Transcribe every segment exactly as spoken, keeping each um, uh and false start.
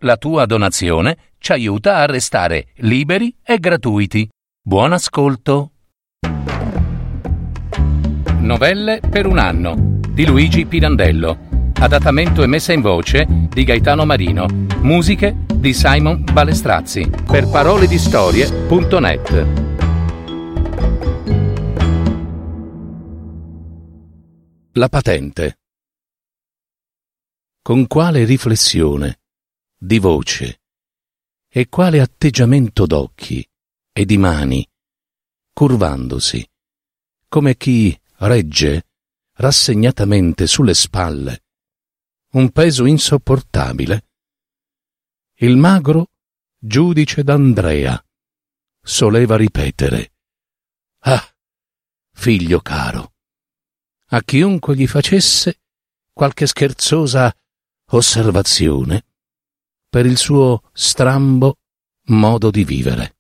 La tua donazione ci aiuta a restare liberi e gratuiti. Buon ascolto. Novelle per un anno di Luigi Pirandello. Adattamento e messa in voce di Gaetano Marino. Musiche di Simon Balestrazzi. Per parole di storie punto net. La patente. Con quale riflessione, di voce, e quale atteggiamento d'occhi e di mani, curvandosi, come chi regge rassegnatamente sulle spalle un peso insopportabile, il magro giudice d'Andrea soleva ripetere: «Ah, figlio caro», a chiunque gli facesse qualche scherzosa osservazione per il suo strambo modo di vivere.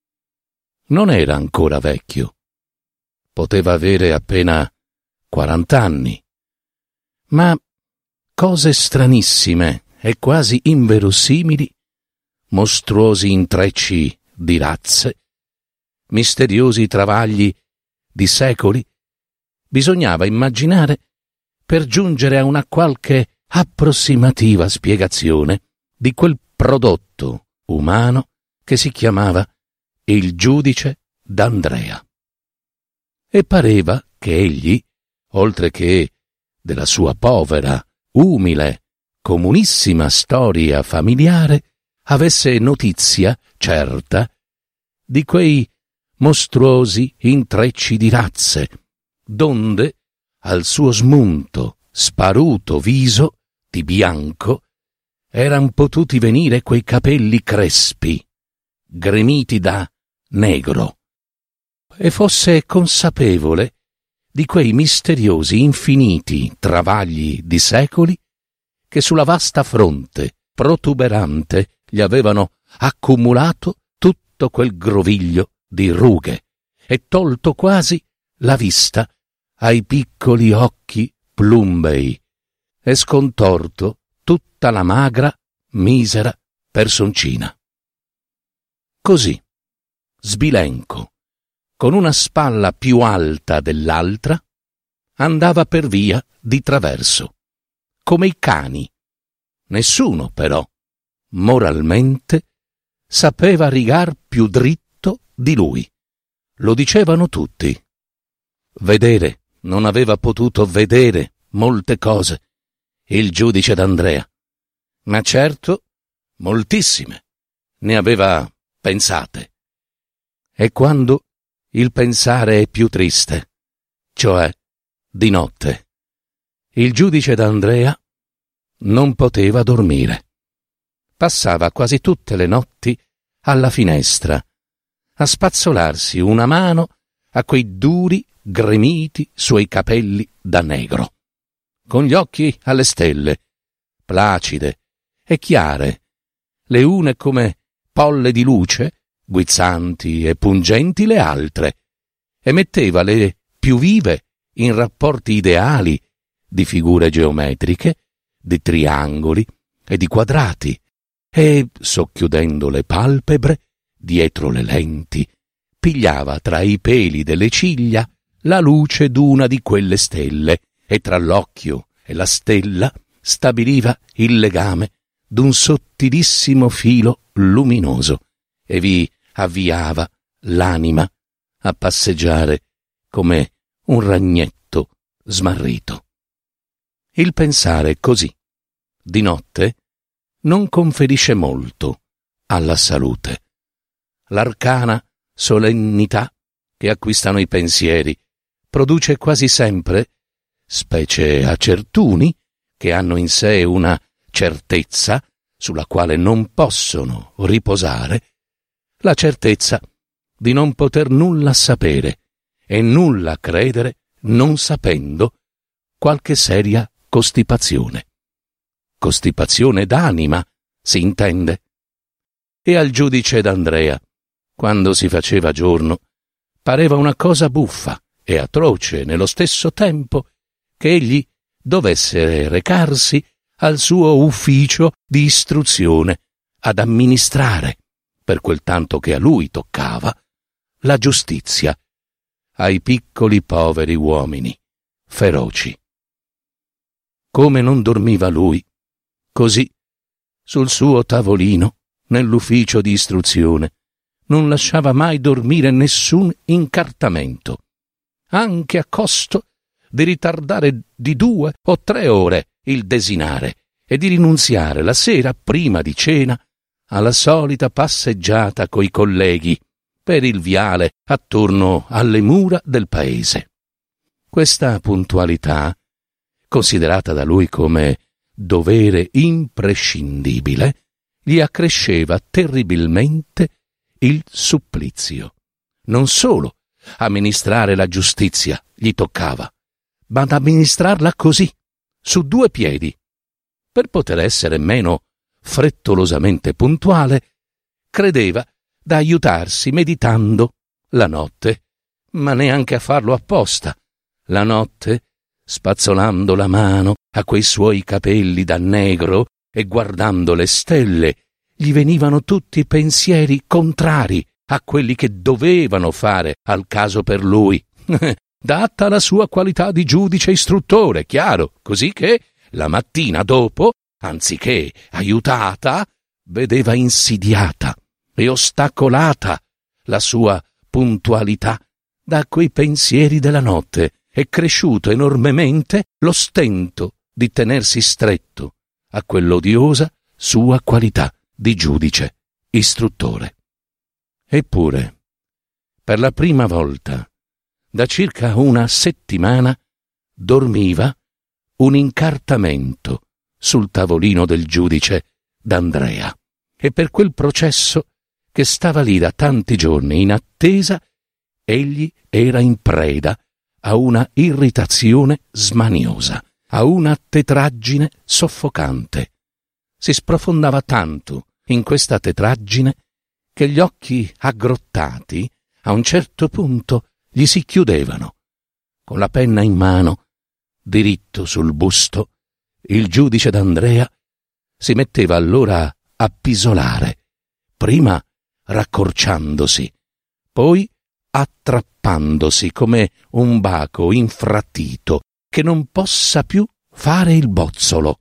Non era ancora vecchio, poteva avere appena quarant'anni, ma cose stranissime e quasi inverosimili, mostruosi intrecci di razze, misteriosi travagli di secoli, bisognava immaginare per giungere a una qualche approssimativa spiegazione di quel prodotto umano che si chiamava il giudice d'Andrea. E pareva che egli, oltre che della sua povera, umile, comunissima storia familiare, avesse notizia certa di quei mostruosi intrecci di razze, donde al suo smunto, sparuto viso di bianco eran potuti venire quei capelli crespi, gremiti da negro, e fosse consapevole di quei misteriosi infiniti travagli di secoli che sulla vasta fronte protuberante gli avevano accumulato tutto quel groviglio di rughe e tolto quasi la vista ai piccoli occhi plumbei e scontorto tutta la magra, misera personcina. Così, sbilenco, con una spalla più alta dell'altra, andava per via di traverso, come i cani. Nessuno, però, moralmente, sapeva rigar più dritto di lui. Lo dicevano tutti. Vedere, non aveva potuto vedere molte cose il giudice d'Andrea, ma certo moltissime ne aveva pensate. E quando il pensare è più triste, cioè di notte, il giudice d'Andrea non poteva dormire. Passava quasi tutte le notti alla finestra, a spazzolarsi una mano a quei duri gremiti suoi capelli da negro, con gli occhi alle stelle, placide e chiare, le une come polle di luce, guizzanti e pungenti le altre, e metteva le più vive in rapporti ideali di figure geometriche, di triangoli e di quadrati, e, socchiudendo le palpebre, dietro le lenti, pigliava tra i peli delle ciglia la luce d'una di quelle stelle, e tra l'occhio e la stella stabiliva il legame d'un sottilissimo filo luminoso, e vi avviava l'anima a passeggiare come un ragnetto smarrito. Il pensare così, di notte, non conferisce molto alla salute. L'arcana solennità che acquistano i pensieri produce quasi sempre, specie a certuni che hanno in sé una certezza sulla quale non possono riposare, la certezza di non poter nulla sapere e nulla credere non sapendo, qualche seria costipazione. Costipazione d'anima, si intende. E al giudice d'Andrea, quando si faceva giorno, pareva una cosa buffa e atroce nello stesso tempo che egli dovesse recarsi al suo ufficio di istruzione ad amministrare, per quel tanto che a lui toccava, la giustizia ai piccoli poveri uomini feroci. Come non dormiva lui, così, sul suo tavolino, nell'ufficio di istruzione, non lasciava mai dormire nessun incartamento, anche a costo di ritardare di due o tre ore il desinare e di rinunziare la sera prima di cena alla solita passeggiata coi colleghi per il viale attorno alle mura del paese. Questa puntualità, considerata da lui come dovere imprescindibile, gli accresceva terribilmente il supplizio. Non solo amministrare la giustizia gli toccava, ma ad amministrarla così, su due piedi. Per poter essere meno frettolosamente puntuale, credeva da aiutarsi meditando la notte, ma neanche a farlo apposta. La notte, spazzolando la mano a quei suoi capelli da negro e guardando le stelle, gli venivano tutti pensieri contrari a quelli che dovevano fare al caso per lui, data la sua qualità di giudice istruttore, chiaro, così che la mattina dopo, anziché aiutata, vedeva insidiata e ostacolata la sua puntualità da quei pensieri della notte, e cresciuto enormemente lo stento di tenersi stretto a quell'odiosa sua qualità di giudice istruttore. Eppure, per la prima volta da circa una settimana, dormiva un incartamento sul tavolino del giudice D'Andrea, e per quel processo che stava lì da tanti giorni in attesa, egli era in preda a una irritazione smaniosa, a una tetraggine soffocante. Si sprofondava tanto in questa tetraggine che gli occhi aggrottati a un certo punto gli si chiudevano. Con la penna in mano, diritto sul busto, il giudice D'Andrea si metteva allora a pisolare, prima raccorciandosi, poi attrappandosi come un baco infrattito che non possa più fare il bozzolo.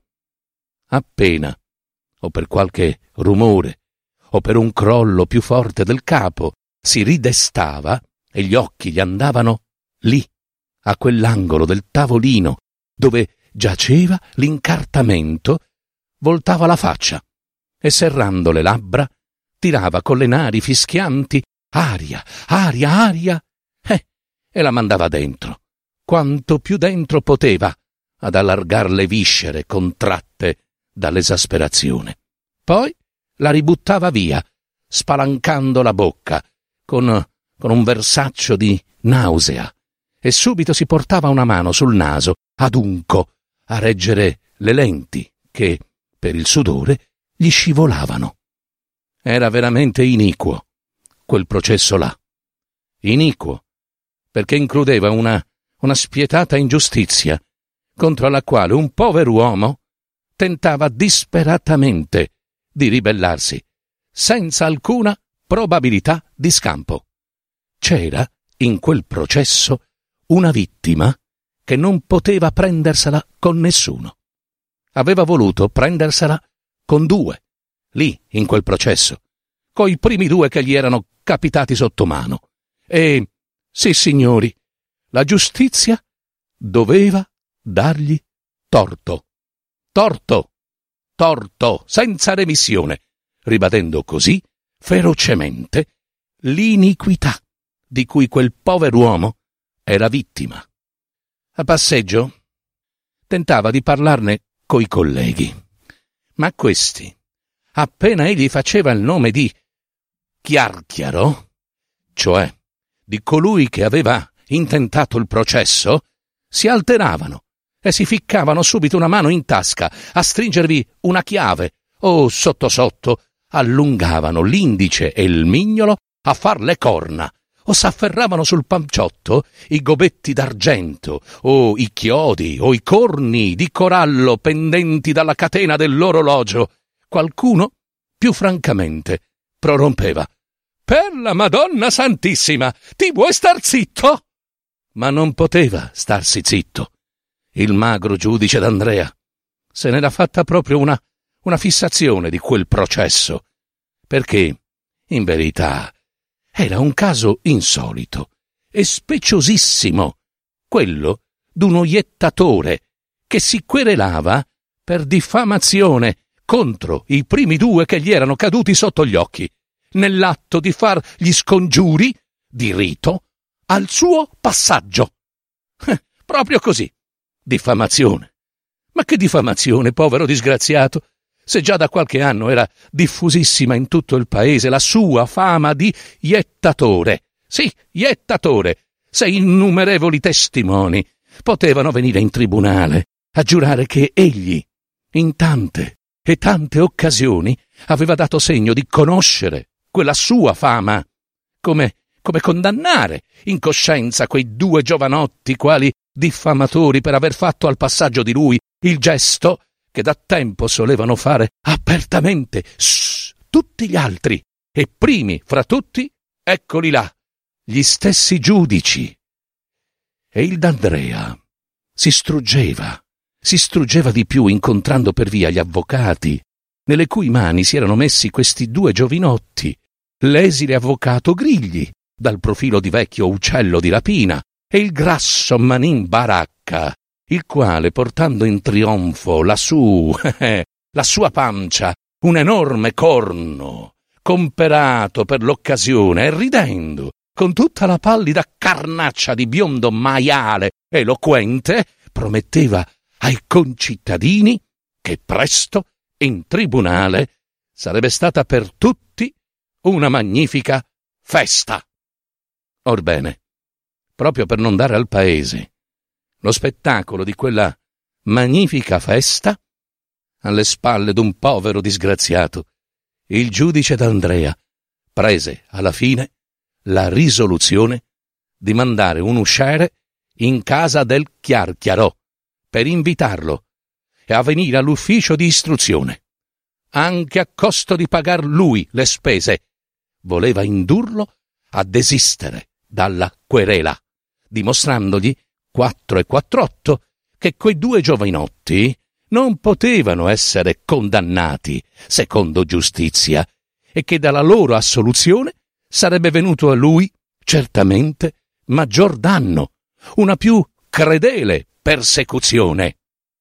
Appena, o per qualche rumore, o per un crollo più forte del capo, si ridestava e gli occhi gli andavano lì, a quell'angolo del tavolino dove giaceva l'incartamento, voltava la faccia e, serrando le labbra, tirava con le nari fischianti aria, aria, aria, eh, e la mandava dentro, quanto più dentro poteva, ad allargar le viscere contratte dall'esasperazione. Poi la ributtava via, spalancando la bocca, con, con un versaccio di nausea, e subito si portava una mano sul naso, adunco, a reggere le lenti che, per il sudore, gli scivolavano. Era veramente iniquo quel processo là. Iniquo, perché includeva una, una spietata ingiustizia contro la quale un pover'uomo tentava disperatamente di ribellarsi, senza alcuna probabilità di scampo. C'era in quel processo una vittima che non poteva prendersela con nessuno. Aveva voluto prendersela con due, lì in quel processo, coi primi due che gli erano capitati sotto mano. E, sì signori, la giustizia doveva dargli torto. Torto, torto, senza remissione, ribadendo così ferocemente l'iniquità di cui quel pover'uomo era vittima. A passeggio tentava di parlarne coi colleghi, ma questi, appena egli faceva il nome di Chiarchiaro, cioè di colui che aveva intentato il processo, si alteravano e si ficcavano subito una mano in tasca a stringervi una chiave, o sotto sotto allungavano l'indice e il mignolo a far le corna, o s'afferravano sul panciotto i gobetti d'argento, o i chiodi, o i corni di corallo pendenti dalla catena dell'orologio. Qualcuno più francamente prorompeva: «Per la Madonna Santissima, ti vuoi star zitto?» Ma non poteva starsi zitto. Il magro giudice d'Andrea se n'era fatta proprio una, una fissazione di quel processo, perché, in verità, era un caso insolito e speciosissimo, quello d'un oiettatore che si querelava per diffamazione contro i primi due che gli erano caduti sotto gli occhi, nell'atto di far gli scongiuri di rito al suo passaggio. Eh, proprio così. Diffamazione. Ma che diffamazione, povero disgraziato, se già da qualche anno era diffusissima in tutto il paese la sua fama di iettatore. Sì, iettatore, se innumerevoli testimoni potevano venire in tribunale a giurare che egli, in tante e tante occasioni, aveva dato segno di conoscere quella sua fama, come, come condannare in coscienza quei due giovanotti quali diffamatori per aver fatto al passaggio di lui il gesto che da tempo solevano fare apertamente shh, tutti gli altri, e primi fra tutti, eccoli là, gli stessi giudici. E il D'Andrea si struggeva, si struggeva di più incontrando per via gli avvocati, nelle cui mani si erano messi questi due giovinotti, l'esile avvocato Grigli, dal profilo di vecchio uccello di rapina, e il grasso Manin Baracca, il quale, portando in trionfo lassù la sua pancia, un enorme corno, comperato per l'occasione, e ridendo, con tutta la pallida carnaccia di biondo maiale eloquente, prometteva ai concittadini che presto in tribunale sarebbe stata per tutti una magnifica festa. Orbene, proprio per non dare al paese lo spettacolo di quella magnifica festa, alle spalle d'un povero disgraziato, il giudice D'Andrea prese alla fine la risoluzione di mandare un usciere in casa del Chiarchiaro per invitarlo a venire all'ufficio di istruzione, anche a costo di pagar lui le spese. Voleva indurlo a desistere dalla querela, dimostrandogli quattro e quattr'otto che quei due giovanotti non potevano essere condannati secondo giustizia e che dalla loro assoluzione sarebbe venuto a lui certamente maggior danno, una più credele persecuzione.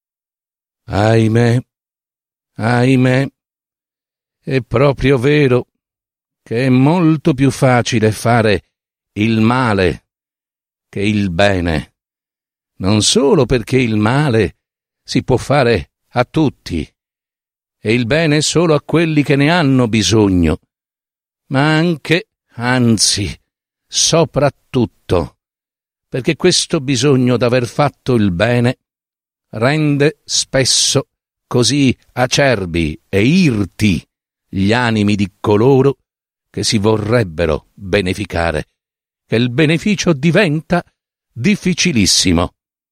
Ahimè, ahimè, è proprio vero che è molto più facile fare il male che il bene, non solo perché il male si può fare a tutti e il bene solo a quelli che ne hanno bisogno, ma anche, anzi, soprattutto, perché questo bisogno d'aver fatto il bene rende spesso così acerbi e irti gli animi di coloro che si vorrebbero beneficare, che il beneficio diventa difficilissimo.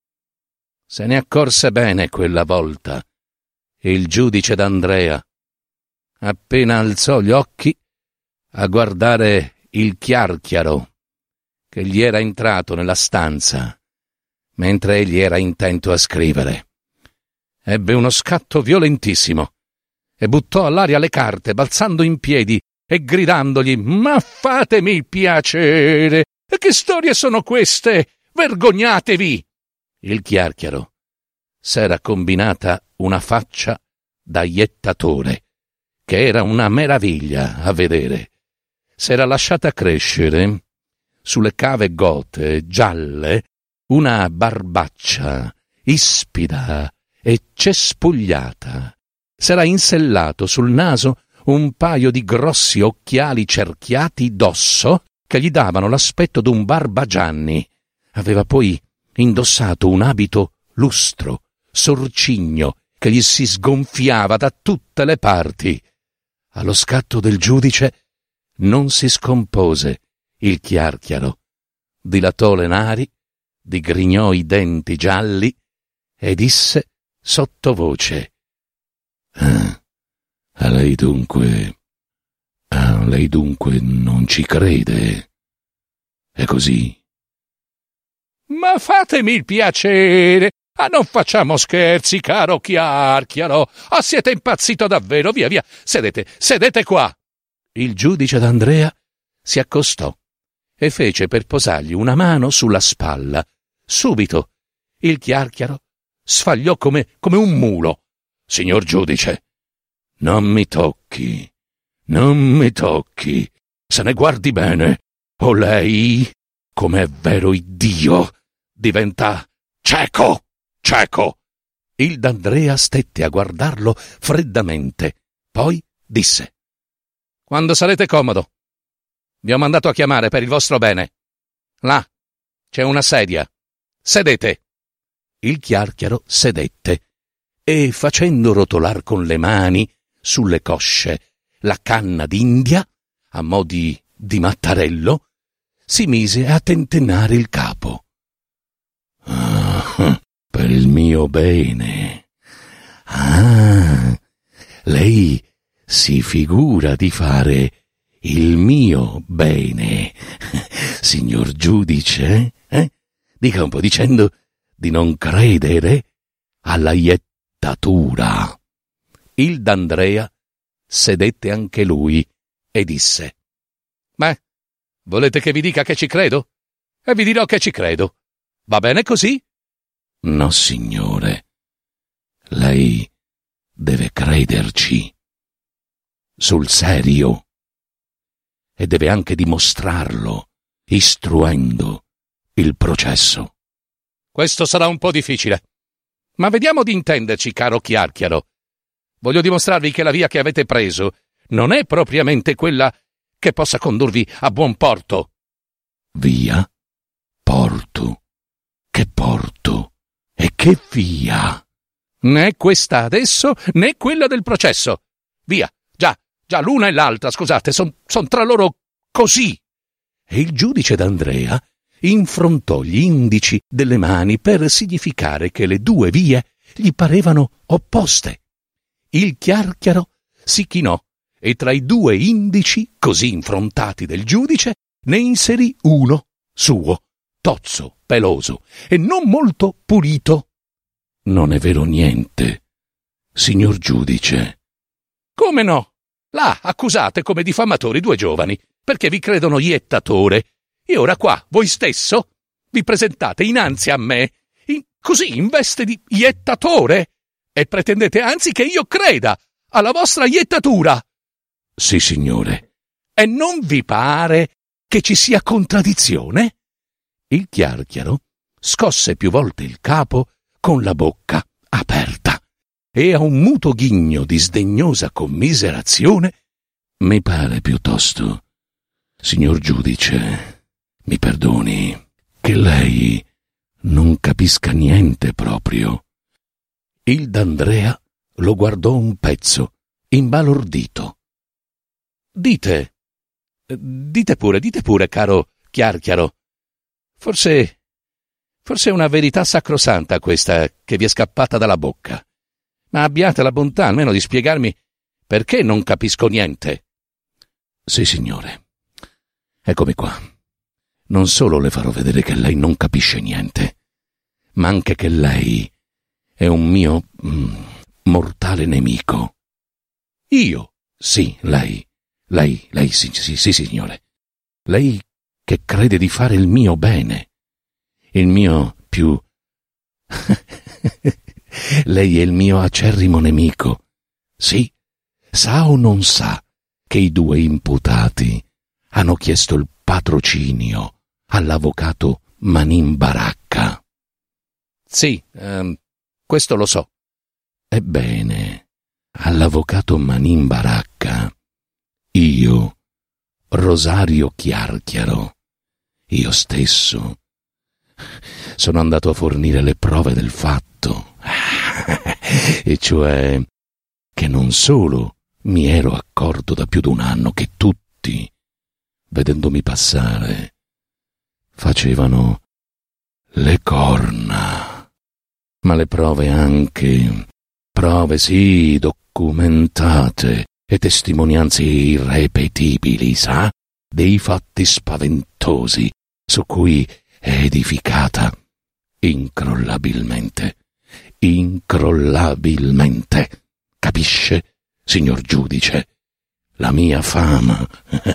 Se ne accorse bene quella volta il giudice D'Andrea, appena alzò gli occhi a guardare il Chiarchiaro, che gli era entrato nella stanza mentre egli era intento a scrivere. Ebbe uno scatto violentissimo e buttò all'aria le carte, balzando in piedi e gridandogli: «Ma fatemi il piacere! Che storie sono queste? Vergognatevi!» Il Chiarchiaro s'era combinata una faccia da iettatore, che era una meraviglia a vedere. S'era lasciata crescere sulle cave gote gialle una barbaccia ispida e cespugliata. S'era insellato sul naso un paio di grossi occhiali cerchiati d'osso che gli davano l'aspetto d'un Barbagianni. Aveva poi indossato un abito lustro, sorcigno, che gli si sgonfiava da tutte le parti. Allo scatto del giudice non si scompose il Chiarchiaro, dilatò le nari, digrignò i denti gialli e disse sottovoce: ah, A lei dunque... A lei dunque non ci crede? È così? Ma fatemi il piacere! Ah, non facciamo scherzi, caro Chiarchiaro! Ah, siete impazzito davvero! Via, via! Sedete, sedete qua! Il giudice d'Andrea si accostò e fece per posargli una mano sulla spalla. Subito il Chiarchiaro sfagliò come, come un mulo. Signor giudice, non mi tocchi, non mi tocchi, se ne guardi bene, o lei, come è vero Iddio, diventa cieco, cieco. Il D'Andrea stette a guardarlo freddamente, poi disse: quando sarete comodo, vi ho mandato a chiamare per il vostro bene. Là c'è una sedia, sedete. Il Chiarchiaro sedette e, facendo rotolar con le mani sulle cosce la canna d'India, a mo' di, di Mattarello, si mise a tentennare il capo. Ah, per il mio bene. Ah, lei si figura di fare il mio bene, signor giudice? Eh? Dica un po' dicendo di non credere alla iettatura. Il D'Andrea sedette anche lui e disse: ma volete che vi dica che ci credo? E vi dirò che ci credo. Va bene così? No, signore. Lei deve crederci. Sul serio. E deve anche dimostrarlo, istruendo il processo. Questo sarà un po' difficile. Ma vediamo di intenderci, caro Chiarchiaro. Voglio dimostrarvi che la via che avete preso non è propriamente quella che possa condurvi a buon porto. Via? Porto? Che porto? E che via? Né questa adesso, né quella del processo. Via, già, già l'una e l'altra, scusate, son, son tra loro così. E il giudice d'Andrea infrontò gli indici delle mani per significare che le due vie gli parevano opposte. Il Chiarchiaro si chinò e tra i due indici così infrontati del giudice ne inserì uno suo, tozzo, peloso e non molto pulito. Non è vero niente, signor giudice. Come no? Là accusate come diffamatori due giovani, perché vi credono iettatore. E ora qua, voi stesso, vi presentate innanzi a me, in, così in veste di iettatore, e pretendete anzi che io creda alla vostra iettatura. Sì, signore. E non vi pare che ci sia contraddizione? Il Chiarchiaro scosse più volte il capo con la bocca aperta e a un muto ghigno di sdegnosa commiserazione: mi pare piuttosto, signor giudice, mi perdoni, che lei non capisca niente proprio. Il D'Andrea lo guardò un pezzo, imbalordito. Dite, dite pure, dite pure, caro Chiarchiaro. Forse, forse è una verità sacrosanta questa che vi è scappata dalla bocca. Ma abbiate la bontà almeno di spiegarmi perché non capisco niente. Sì, signore. Eccomi qua. Non solo le farò vedere che lei non capisce niente, ma anche che lei è un mio mm, mortale nemico. Io? Sì, lei. Lei, lei, sì, sì, sì, signore. Lei che crede di fare il mio bene. Il mio più... Lei è il mio acerrimo nemico. Sì, sa o non sa che i due imputati hanno chiesto il patrocinio all'avvocato Manin Baracca? Sì, ehm, questo lo so. Ebbene, all'avvocato Manin Baracca, io, Rosario Chiarchiaro, io stesso, sono andato a fornire le prove del fatto, e cioè che non solo mi ero accorto da più d'un anno che tutti, vedendomi passare, facevano le corna, ma le prove anche, prove sì, documentate e testimonianze irrepetibili, sa, dei fatti spaventosi su cui è edificata incrollabilmente, incrollabilmente, capisce, signor giudice, la mia fama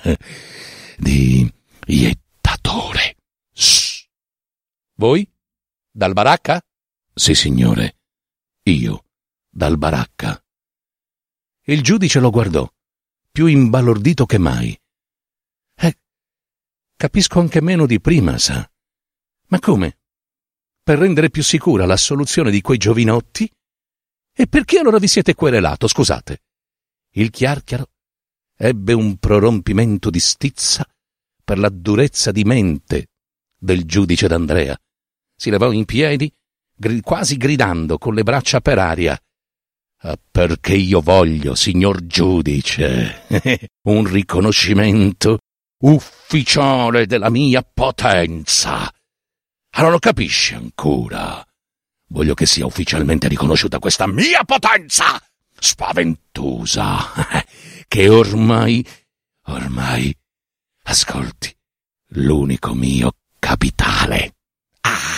di iettatore. Shh. Voi? Dal Baracca? Sì, signore, io, dal Baracca. Il giudice lo guardò, più imbalordito che mai. Eh, capisco anche meno di prima, sa. Ma come? Per rendere più sicura l'assoluzione di quei giovinotti? E perché allora vi siete querelato, scusate? Il Chiarchiaro ebbe un prorompimento di stizza per la durezza di mente del giudice D'Andrea. Si levò in piedi, gri- quasi gridando con le braccia per aria. Ah, perché io voglio, signor giudice, un riconoscimento ufficiale della mia potenza. Ah, non lo capisce ancora? Voglio che sia ufficialmente riconosciuta questa mia potenza spaventosa, che ormai, ormai, ascolti, l'unico mio capitale. Ah!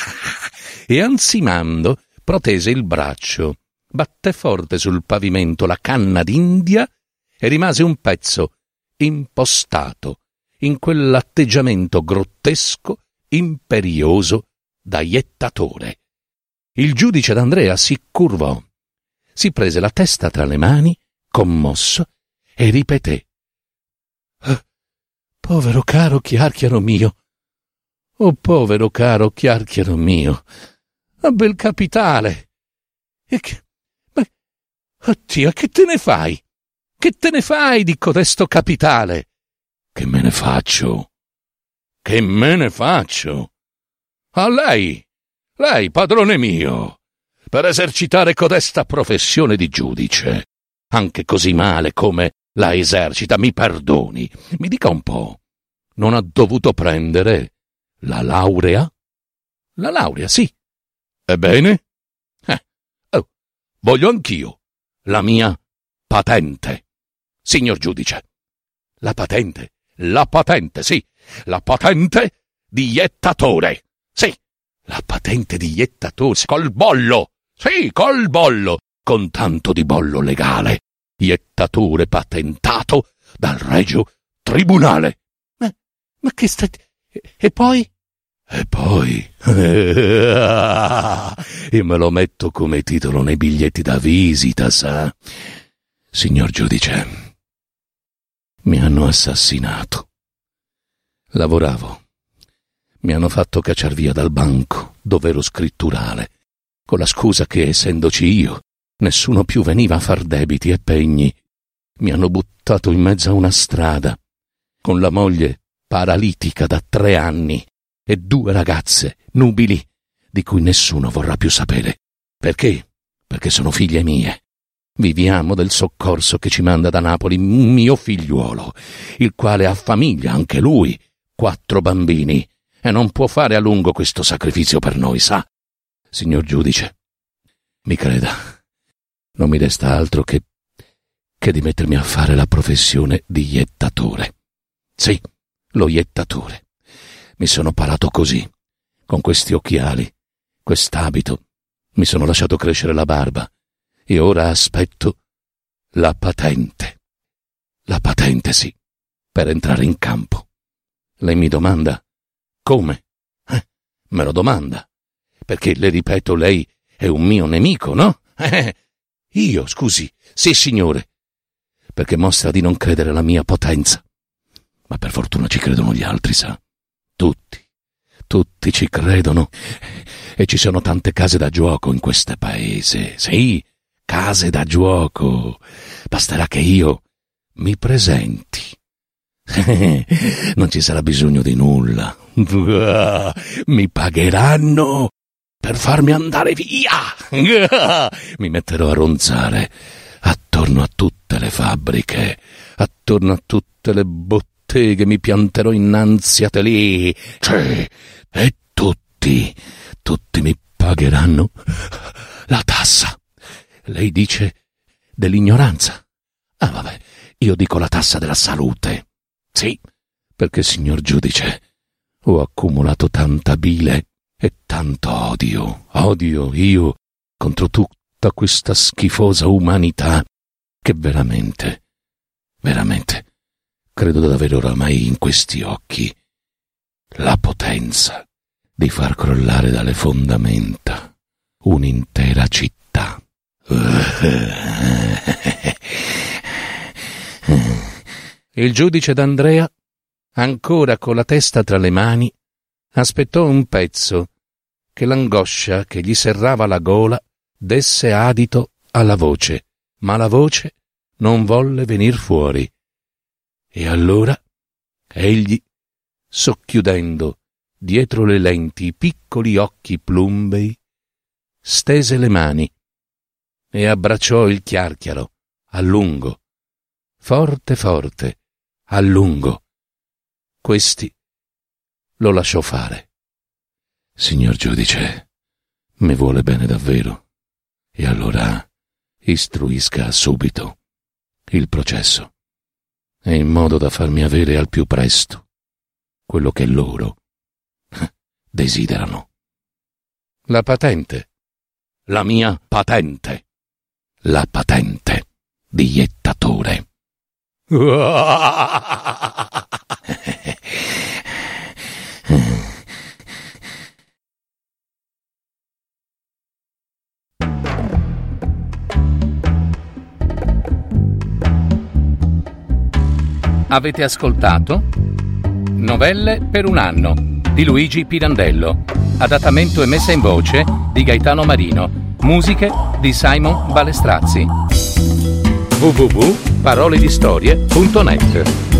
E ansimando protese il braccio, batté forte sul pavimento la canna d'India e rimase un pezzo impostato in quell'atteggiamento grottesco, imperioso da iettatore. Il giudice D'Andrea si curvò, si prese la testa tra le mani, commosso, e ripeté: oh, povero caro Chiarchiaro mio, oh povero caro Chiarchiaro mio, a bel capitale. E che, ma, oddio, che te ne fai? Che te ne fai di codesto capitale? Che me ne faccio? Che me ne faccio? A lei, lei, padrone mio, per esercitare codesta professione di giudice, anche così male come la esercita, mi perdoni, mi dica un po', non ha dovuto prendere la laurea? La laurea, sì. Ebbene? Eh, oh, voglio anch'io la mia patente, signor giudice. La patente, la patente, sì, la patente di iettatore, sì, la patente di iettatore, col bollo, sì, col bollo, con tanto di bollo legale, iettatore patentato dal Regio Tribunale. Ma, ma che stai... E poi? E poi... e me lo metto come titolo nei biglietti da visita, sa? Signor giudice, mi hanno assassinato. Lavoravo. Mi hanno fatto cacciar via dal banco, dov'ero scritturale, con la scusa che, essendoci io, nessuno più veniva a far debiti e pegni. Mi hanno buttato in mezzo a una strada, con la moglie paralitica da tre anni e due ragazze nubili di cui nessuno vorrà più sapere. Perché? Perché sono figlie mie. Viviamo del soccorso che ci manda da Napoli mio figliuolo, il quale ha famiglia, anche lui, quattro bambini, e non può fare a lungo questo sacrificio per noi, sa? Signor giudice, mi creda, non mi resta altro che, che di mettermi a fare la professione di iettatore. Sì, lo iettatore. Mi sono parato così, con questi occhiali, quest'abito, mi sono lasciato crescere la barba e ora aspetto la patente. La patente, sì, per entrare in campo. Lei mi domanda come? Eh, me lo domanda. Perché, le ripeto, lei è un mio nemico, no? Eh, io, scusi, sì, signore, perché mostra di non credere alla mia potenza. Ma per fortuna ci credono gli altri, sa? Tutti, tutti ci credono. E ci sono tante case da gioco in questo paese. Sì, case da gioco. Basterà che io mi presenti. Non ci sarà bisogno di nulla. Mi pagheranno per farmi andare via. Mi metterò a ronzare attorno a tutte le fabbriche, attorno a tutte le botteghe, mi pianterò innanzi a te lì, cioè, e tutti, tutti mi pagheranno la tassa. Lei dice dell'ignoranza. Ah, vabbè, io dico la tassa della salute. Sì, perché, signor giudice, ho accumulato tanta bile e tanto odio, odio io contro tutta questa schifosa umanità, che veramente, veramente, credo di avere oramai in questi occhi la potenza di far crollare dalle fondamenta un'intera città. Il giudice D'Andrea, ancora con la testa tra le mani, aspettò un pezzo che l'angoscia che gli serrava la gola desse adito alla voce, ma la voce non volle venir fuori. E allora egli, socchiudendo dietro le lenti i piccoli occhi plumbei, stese le mani e abbracciò il chiarchiaro a lungo, forte forte, a lungo. Questi lo lasciò fare. Signor giudice, mi vuole bene davvero, e allora istruisca subito il processo, e in modo da farmi avere al più presto quello che loro desiderano. La patente, la mia patente, la patente di iettatore. Avete ascoltato Novelle per un anno di Luigi Pirandello, adattamento e messa in voce di Gaetano Marino, musiche di Simon Balestrazzi. w w w punto paroledistorie punto net